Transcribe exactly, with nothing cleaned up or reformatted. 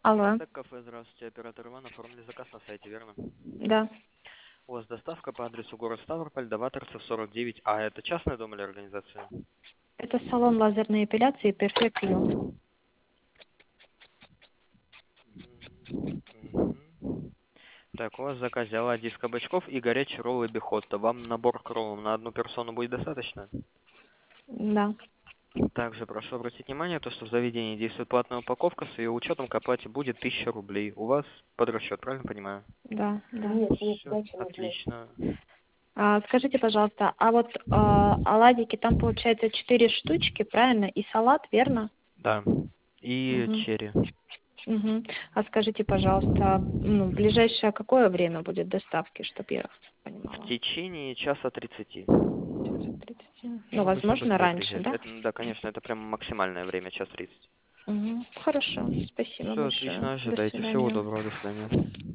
Алло. Так, кафе, здравствуйте, оператор Иван, оформили заказ на сайте, верно? Да. У вас доставка по адресу город Ставрополь, Даваторцев, сорок девять. А это частный дом или организация? Это салон лазерной эпиляции Perfect Q. Мгм. Так, у вас в заказе оладьи из кабачков и горячий ролл и бихотто. Вам набор к роллам на одну персону будет достаточно? Да. Также прошу обратить внимание, то, что в заведении действует платная упаковка, с ее учетом к оплате будет тысяча рублей. У вас под расчет, правильно понимаю? Да. Да. Все, отлично. А, скажите, пожалуйста, а вот а, оладики там получается четыре штучки, правильно? И салат, верно? Да. И Угу. черри. Угу. А скажите, пожалуйста, ну, в ближайшее какое время будет доставки, чтобы я В понимала? течение часа тридцати. Час тридцать. Ну, Ну, обычно возможно, быстрее раньше, приезжает. да? Это, да, конечно, это прям максимальное время, час тридцать. Угу. Хорошо. Спасибо Все, большое. отлично, До ожидайте. Всего свидания. доброго, до свидания.